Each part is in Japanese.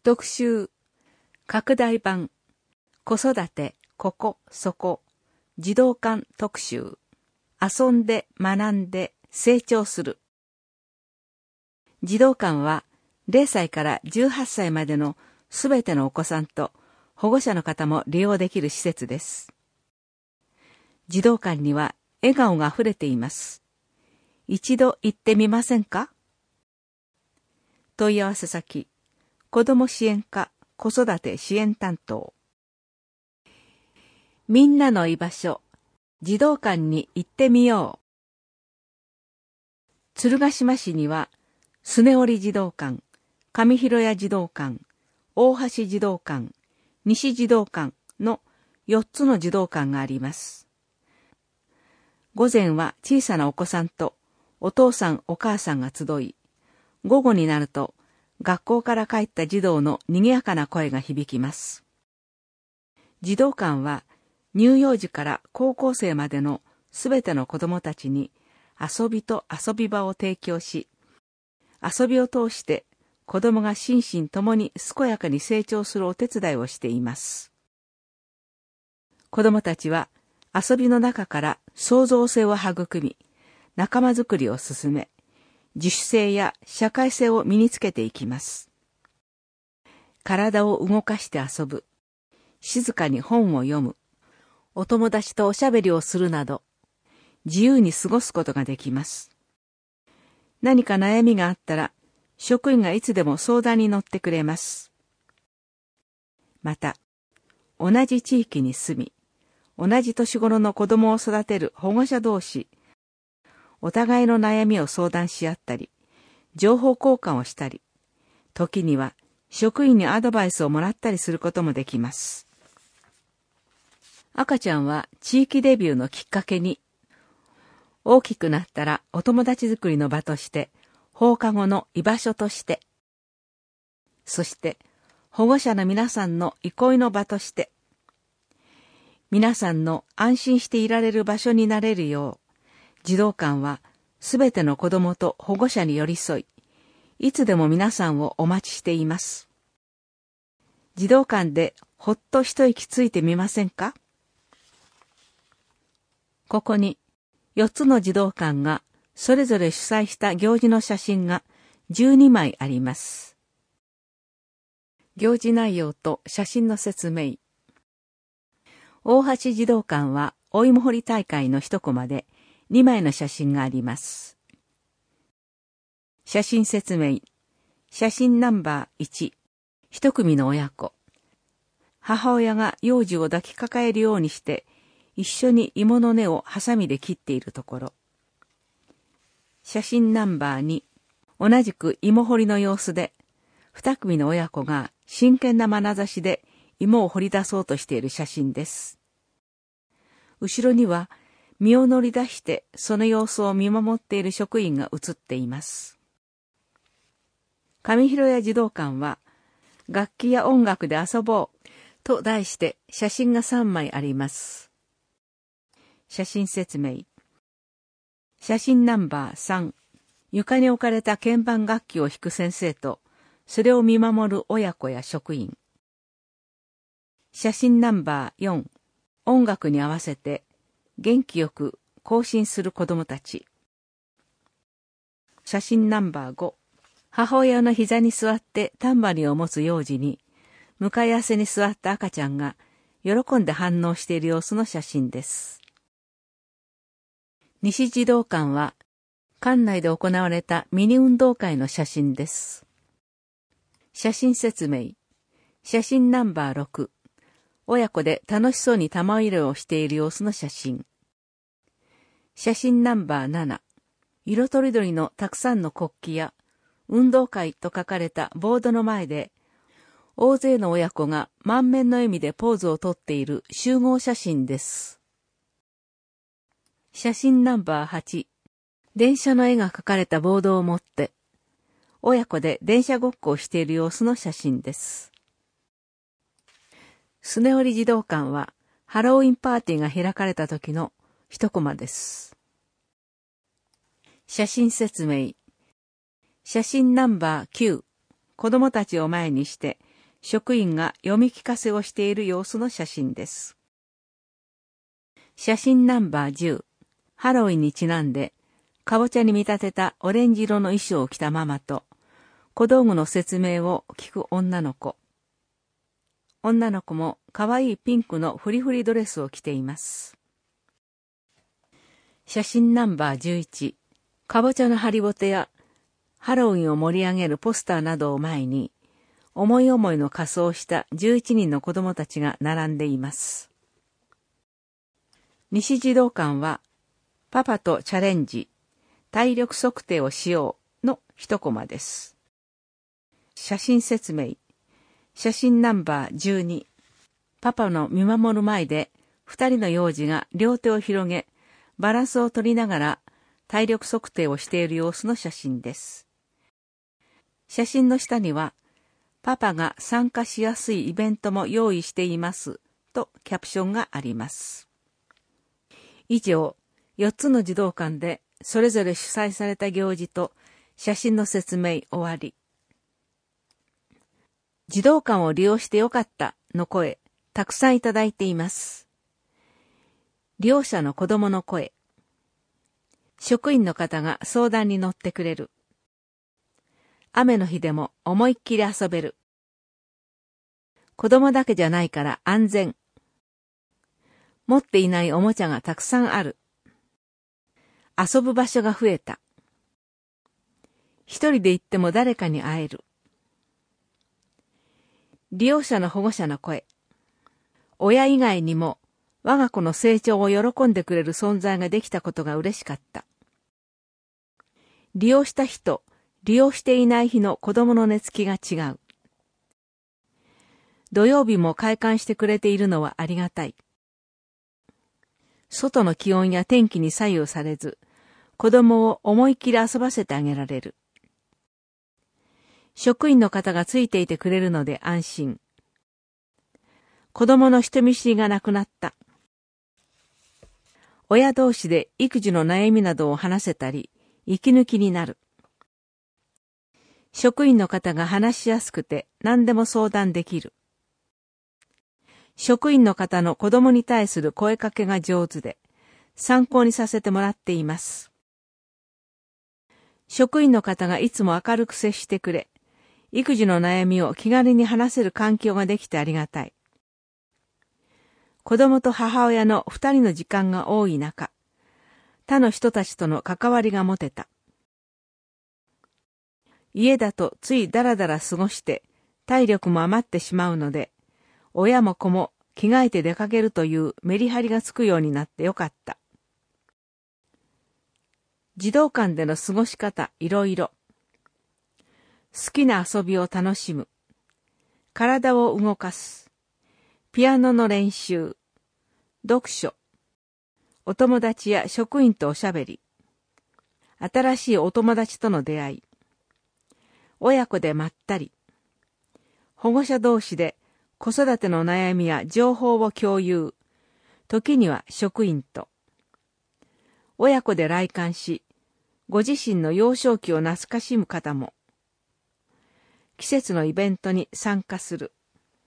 特集、拡大版、子育て、ここ、そこ、児童館特集、遊んで学んで成長する。児童館は0歳から18歳までのすべてのお子さんと保護者の方も利用できる施設です。児童館には笑顔があふれています。一度行ってみませんか？問い合わせ先、子ども支援課子育て支援担当。みんなの居場所、児童館に行ってみよう。鶴ヶ島市には、スネオリ児童館、上広谷児童館、大橋児童館、西児童館の4つの児童館があります。午前は小さなお子さんとお父さんお母さんが集い、午後になると学校から帰った児童の賑やかな声が響きます。児童館は乳幼児から高校生までのすべての子どもたちに遊びと遊び場を提供し、遊びを通して子どもが心身ともに健やかに成長するお手伝いをしています。子どもたちは遊びの中から創造性を育み、仲間づくりを進め、自主性や社会性を身につけていきます。体を動かして遊ぶ、静かに本を読む、お友達とおしゃべりをするなど、自由に過ごすことができます。何か悩みがあったら、職員がいつでも相談に乗ってくれます。また、同じ地域に住み、同じ年頃の子供を育てる保護者同士、お互いの悩みを相談し合ったり、情報交換をしたり、時には職員にアドバイスをもらったりすることもできます。赤ちゃんは地域デビューのきっかけに、大きくなったらお友達作りの場として、放課後の居場所として、そして保護者の皆さんの憩いの場として、皆さんの安心していられる場所になれるよう、児童館はすべての子どもと保護者に寄り添い、いつでも皆さんをお待ちしています。児童館でほっと一息ついてみませんか？ここに4つの児童館がそれぞれ主催した行事の写真が12枚あります。行事内容と写真の説明。大橋児童館はお芋掘り大会の一コマで2枚の写真があります。写真説明。写真ナンバー1。一組の親子。母親が幼児を抱きかかえるようにして一緒に芋の根をハサミで切っているところ。写真ナンバー2。同じく芋掘りの様子で、2組の親子が真剣な眼差しで芋を掘り出そうとしている写真です。後ろには身を乗り出してその様子を見守っている職員が写っています。上広谷児童館は、楽器や音楽で遊ぼうと題して写真が3枚あります。写真説明。写真ナンバー3。床に置かれた鍵盤楽器を弾く先生と、それを見守る親子や職員。写真ナンバー4。音楽に合わせて元気よく行進する子供たち。写真ナンバー5。母親の膝に座ってタンバリンを持つ幼児に、向かい合わせに座った赤ちゃんが喜んで反応している様子の写真です。西児童館は、館内で行われたミニ運動会の写真です。写真説明。写真ナンバー6。親子で楽しそうに玉入れをしている様子の写真。写真ナンバー7。色とりどりのたくさんの国旗や、運動会と書かれたボードの前で、大勢の親子が満面の笑みでポーズをとっている集合写真です。写真ナンバー8。電車の絵が描かれたボードを持って、親子で電車ごっこをしている様子の写真です。スネオリ児童館は、ハロウィンパーティーが開かれた時の一コマです。写真説明。写真ナンバー9。子供たちを前にして、 職員が読み聞かせをしている様子の写真です。写真ナンバー10、ハロウィンにちなんで、かぼちゃに見立てたオレンジ色の衣装を着たママと、小道具の説明を聞く女の子。女の子もかわいいピンクのフリフリドレスを着ています。写真ナンバー11、かぼちゃのハリボテやハロウィンを盛り上げるポスターなどを前に、思い思いの仮装をした11人の子供たちが並んでいます。西児童館は、パパとチャレンジ、体力測定をしようの一コマです。写真説明。写真ナンバー12。パパの見守る前で、二人の幼児が両手を広げ、バランスを取りながら体力測定をしている様子の写真です。写真の下には、パパが参加しやすいイベントも用意していますとキャプションがあります。以上、4つの児童館でそれぞれ主催された行事と写真の説明終わり。児童館を利用してよかったの声、たくさんいただいています。利用者の子供の声。職員の方が相談に乗ってくれる。雨の日でも思いっきり遊べる。子供だけじゃないから安全。持っていないおもちゃがたくさんある。遊ぶ場所が増えた。一人で行っても誰かに会える。利用者の保護者の声。親以外にも我が子の成長を喜んでくれる存在ができたことが嬉しかった。利用した日と利用していない日の子供の寝つきが違う。土曜日も開館してくれているのはありがたい。外の気温や天気に左右されず、子供を思いっきり遊ばせてあげられる。職員の方がついていてくれるので安心。子供の人見知りがなくなった。親同士で育児の悩みなどを話せたり、息抜きになる。職員の方が話しやすくて何でも相談できる。職員の方の子供に対する声かけが上手で、参考にさせてもらっています。職員の方がいつも明るく接してくれ、育児の悩みを気軽に話せる環境ができてありがたい。子供と母親の2人の時間が多い中、他の人たちとの関わりが持てた。家だとついだらだら過ごして体力も余ってしまうので、親も子も着替えて出かけるというメリハリがつくようになってよかった。児童館での過ごし方いろいろ。好きな遊びを楽しむ。体を動かす。ピアノの練習。読書。お友達や職員とおしゃべり。新しいお友達との出会い。親子でまったり。保護者同士で子育ての悩みや情報を共有。時には職員と。親子で来館し、ご自身の幼少期を懐かしむ方も。季節のイベントに参加する。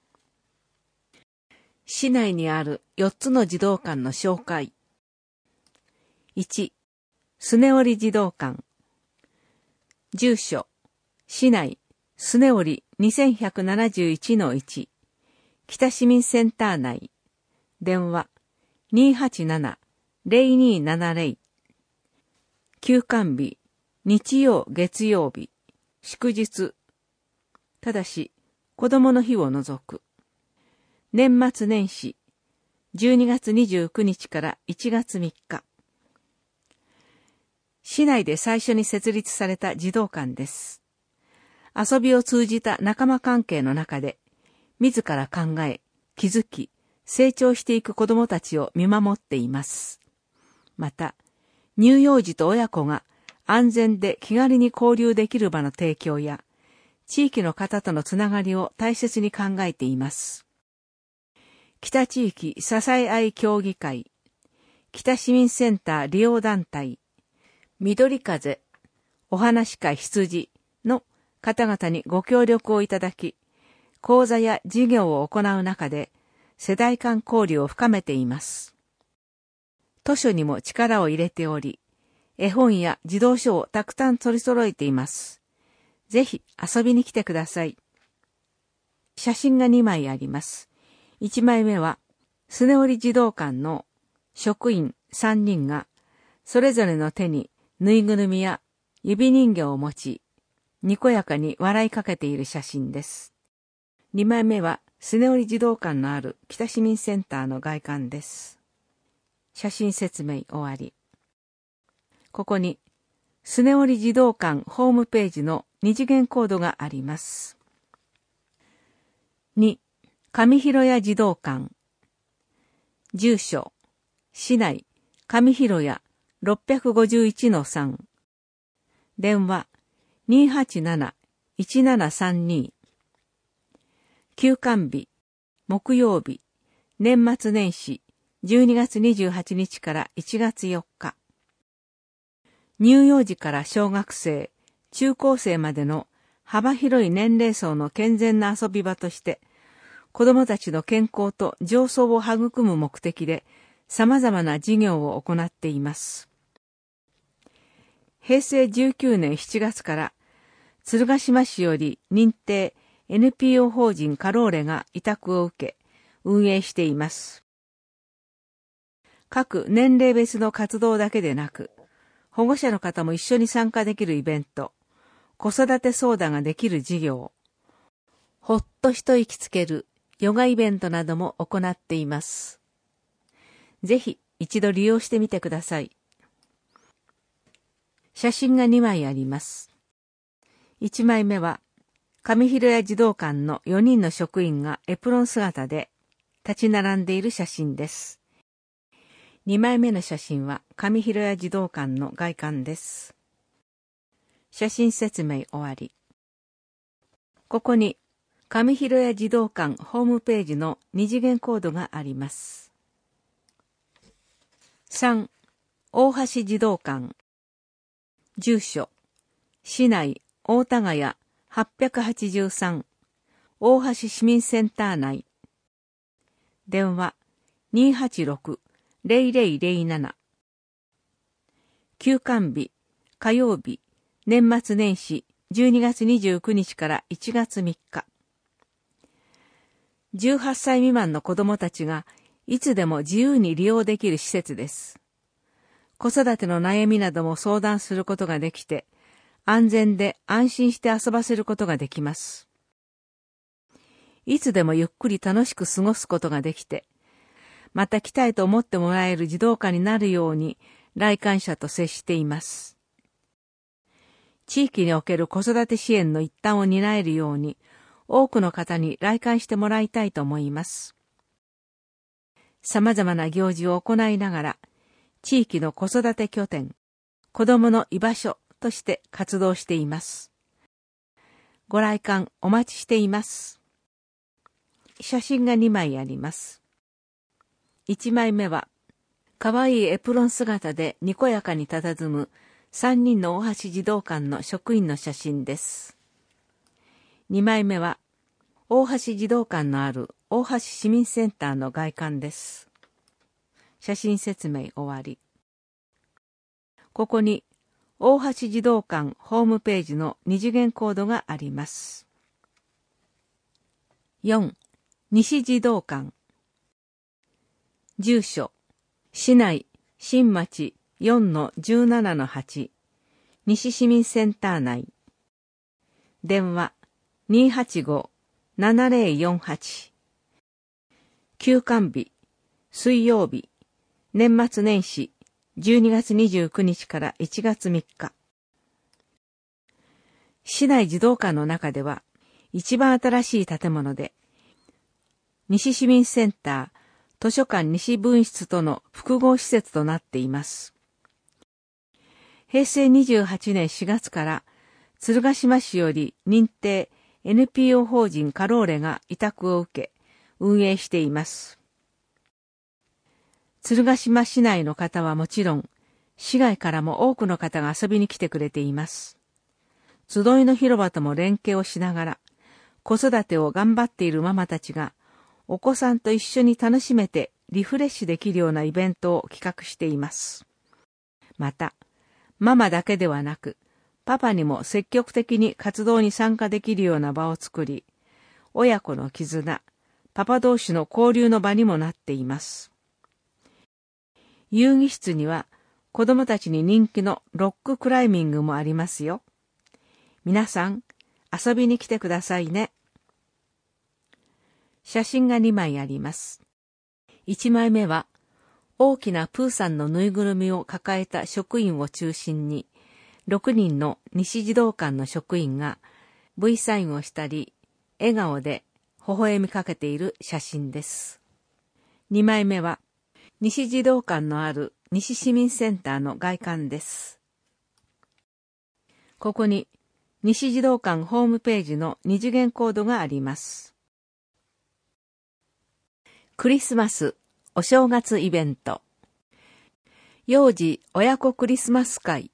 市内にある4つの児童館の紹介。1、スネオリ児童館。住所、市内、スネオリ2171-1、北市民センター内、電話、287-0270、休館日、日曜月曜日、祝日、ただし、子供の日を除く。年末年始、12月29日から1月3日。市内で最初に設立された児童館です。遊びを通じた仲間関係の中で、自ら考え、気づき、成長していく子供たちを見守っています。また、乳幼児と親子が安全で気軽に交流できる場の提供や、地域の方とのつながりを大切に考えています。北地域支え合い協議会、北市民センター利用団体、緑風、お話会羊の方々にご協力をいただき、 講座や授業を行う中で世代間交流を深めています。図書にも力を入れており、絵本や児童書をたくさん取り揃えています。ぜひ遊びに来てください。写真が2枚あります。1枚目は、スネオリ児童館の職員3人が、それぞれの手にぬいぐるみや指人形を持ち、にこやかに笑いかけている写真です。2枚目は、スネオリ児童館のある北市民センターの外観です。写真説明終わり。ここに、スネオリ児童館ホームページの二次元コードがあります。2、上広屋児童館。住所、市内、上広屋 651-3。電話、287-1732。休館日、木曜日、年末年始、12月28日から1月4日。乳幼児から小学生、中高生までの幅広い年齢層の健全な遊び場として、子どもたちの健康と情操を育む目的で様々な事業を行っています。平成19年7月から鶴ヶ島市より認定 NPO 法人カローレが委託を受け運営しています。各年齢別の活動だけでなく、保護者の方も一緒に参加できるイベント、子育て相談ができる事業、ほっと一息つけるヨガイベントなども行っています。ぜひ一度利用してみてください。写真が2枚あります。1枚目は、上広屋児童館の4人の職員がエプロン姿で立ち並んでいる写真です。2枚目の写真は上広屋児童館の外観です。写真説明終わり。ここに上広屋児童館ホームページの二次元コードがあります。3、大橋児童館。住所、市内大田ヶ谷883、大橋市民センター内。電話286-0007。休館日、火曜日、年末年始、12月29日から1月3日。18歳未満の子どもたちがいつでも自由に利用できる施設です。子育ての悩みなども相談することができて、安全で安心して遊ばせることができます。いつでもゆっくり楽しく過ごすことができて、また来たいと思ってもらえる児童館になるように来館者と接しています。地域における子育て支援の一端を担えるように、多くの方に来館してもらいたいと思います。様々な行事を行いながら、地域の子育て拠点、子どもの居場所として活動しています。ご来館お待ちしています。写真が2枚あります。1枚目は、かわいいエプロン姿でにこやかに佇む3人の大橋児童館の職員の写真です。2枚目は、大橋児童館のある大橋市民センターの外観です。写真説明終わり。ここに、大橋児童館ホームページの二次元コードがあります。4、西児童館。住所、市内、新町 4-17-8、西市民センター内。電話、285-7048。休館日、水曜日、年末年始、12月29日から1月3日。市内児童館の中では、一番新しい建物で、西市民センター、図書館西分室との複合施設となっています。平成28年4月から、鶴ヶ島市より認定 NPO 法人カローレが委託を受け、運営しています。鶴ヶ島市内の方はもちろん、市外からも多くの方が遊びに来てくれています。集いの広場とも連携をしながら、 子育てを頑張っているママたちが、お子さんと一緒に楽しめてリフレッシュできるようなイベントを企画しています。また、ママだけではなく、パパにも積極的に活動に参加できるような場を作り、親子の絆、パパ同士の交流の場にもなっています。遊戯室には子供たちに人気のロッククライミングもありますよ。皆さん、遊びに来てくださいね。写真が2枚あります。1枚目は、大きなプーさんのぬいぐるみを抱えた職員を中心に、6人の西児童館の職員が V サインをしたり、笑顔で微笑みかけている写真です。2枚目は、西児童館のある西市民センターの外観です。ここに、西児童館ホームページの二次元コードがあります。クリスマス、お正月イベント。幼児親子クリスマス会。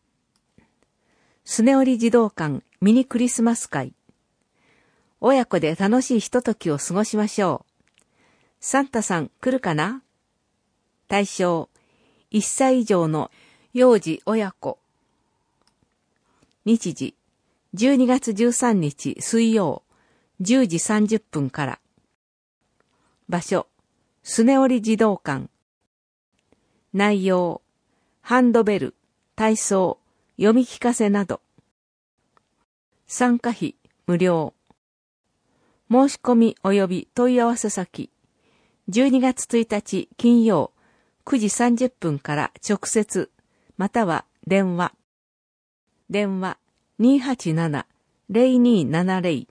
スネオリ児童館ミニクリスマス会。親子で楽しいひとときを過ごしましょう。サンタさん来るかな？対象、1歳以上の幼児親子。日時、12月13日水曜、10時30分から。場所、スネオリ児童館。内容、ハンドベル、体操、読み聞かせなど。参加費、無料。申し込み及び問い合わせ先、12月1日金曜、9時30分から直接、または電話。電話 287-0270。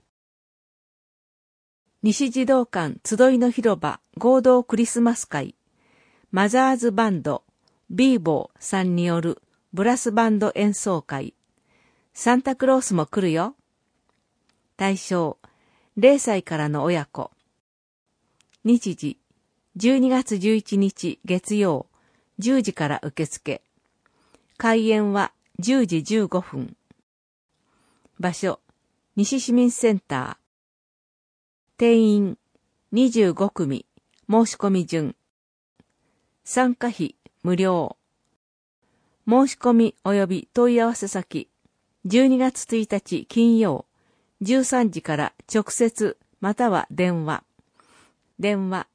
西児童館集いの広場合同クリスマス会、マザーズバンド、ビーボーさんによるブラスバンド演奏会、サンタクロースも来るよ。対象、0歳からの親子。日時、12月11日月曜、10時から受付。開演は10時15分。場所、西市民センター。定員25組、申し込み順。参加費無料。申し込み及び問い合わせ先、12月1日金曜、13時から直接または電話。電話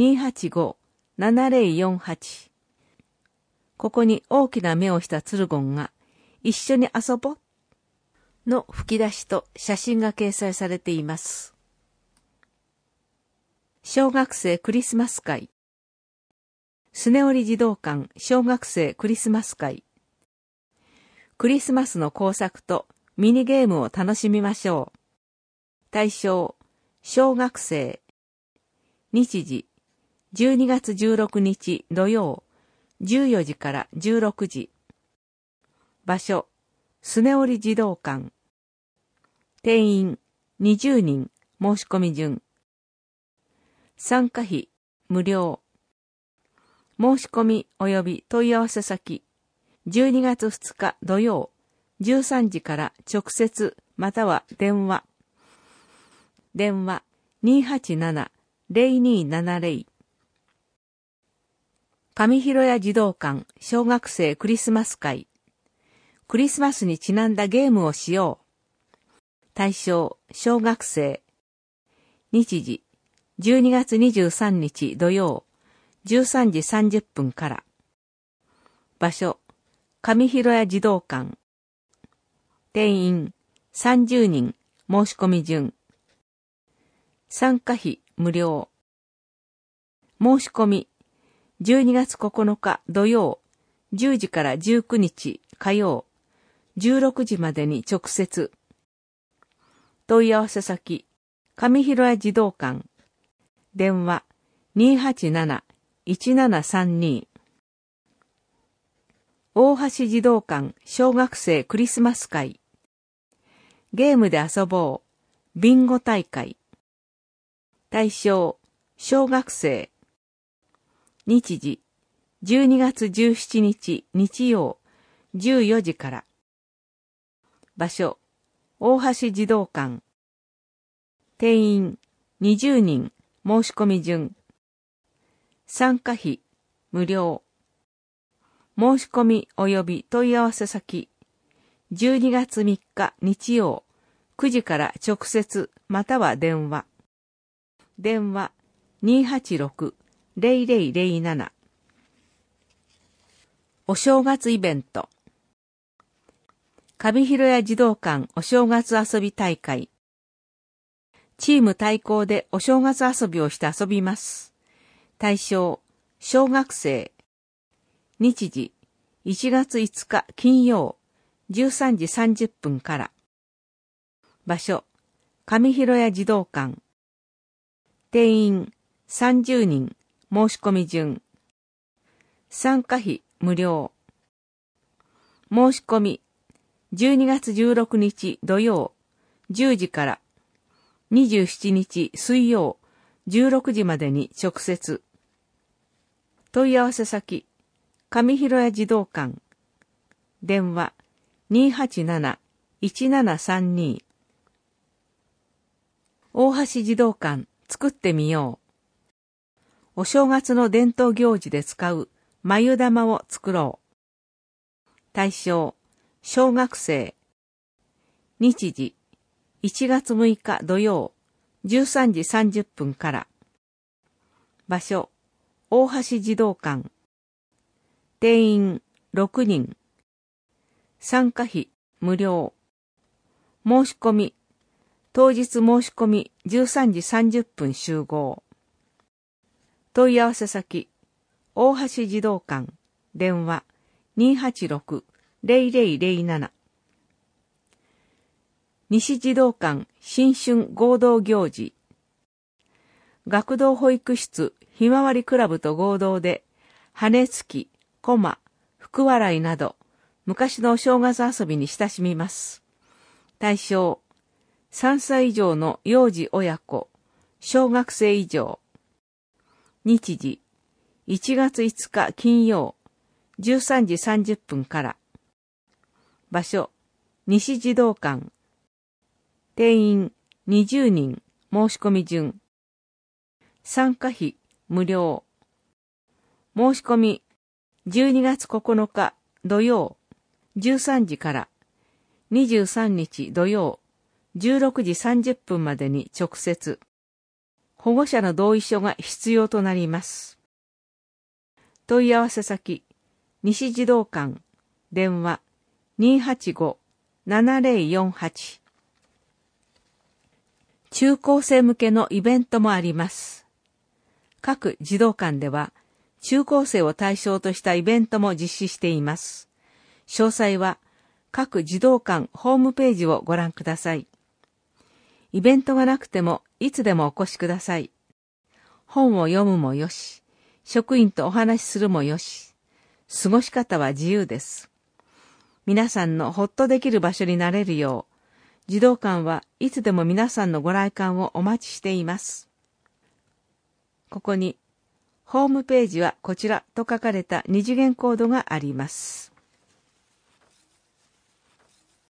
285-7048。ここに大きな目をしたツルゴンが、一緒に遊ぼの吹き出しと写真が掲載されています。小学生クリスマス会。スネオリ児童館小学生クリスマス会。クリスマスの工作とミニゲームを楽しみましょう。対象、小学生。日時、12月16日土曜、14時から16時。場所、スネオリ児童館。定員、20人、申し込み順。参加費、無料。申し込み及び問い合わせ先、12月2日土曜、13時から直接または電話。電話 287-0270。上広谷児童館小学生クリスマス会。クリスマスにちなんだゲームをしよう。対象、小学生。日時、12月23日土曜、13時30分から。場所、上広谷児童館。定員、30人、申し込み順。参加費、無料。申し込み、12月9日土曜、10時から19日火曜、16時までに直接。問い合わせ先、上広谷児童館。電話 287-1732。大橋児童館小学生クリスマス会。ゲームで遊ぼう。ビンゴ大会。対象、小学生。日時、12月17日日曜、14時から。場所、大橋児童館。 定員20人申し込み順。参加費無料。申し込み及び問い合わせ先。12月3日日曜9時から直接または電話。電話 286-0007。お正月イベント。上広屋児童館お正月遊び大会。チーム対抗でお正月遊びをして遊びます。対象、小学生。日時、1月5日金曜、13時30分から。場所、上広屋児童館。定員30人申し込み順。参加費無料。申し込み12月16日土曜10時から27日水曜16時までに直接。問い合わせ先、上広屋児童館。電話 287-1732。大橋児童館作ってみよう。お正月の伝統行事で使う眉玉を作ろう。対象、小学生。日時、1月6日土曜、13時30分から。場所、大橋児童館。定員6人。参加費無料。申し込み、当日申し込み13時30分集合。問い合わせ先、大橋児童館。電話 286-0007。西児童館新春合同行事。学童保育室ひまわりクラブと合同で、羽つき、こま、福笑いなど、昔のお正月遊びに親しみます。対象、3歳以上の幼児親子、小学生以上。日時、1月5日金曜、13時30分から。場所、西児童館。定員20人申し込み順。参加費無料。申し込み12月9日土曜13時から23日土曜16時30分までに直接。保護者の同意書が必要となります。問い合わせ先、西児童館。電話 285-7048。中高生向けのイベントもあります。各児童館では、中高生を対象としたイベントも実施しています。詳細は、各児童館ホームページをご覧ください。イベントがなくても、いつでもお越しください。本を読むもよし、職員とお話しするもよし、過ごし方は自由です。皆さんのほっとできる場所になれるよう、児童館はいつでも皆さんのご来館をお待ちしています。ここに、ホームページはこちらと書かれた二次元コードがあります。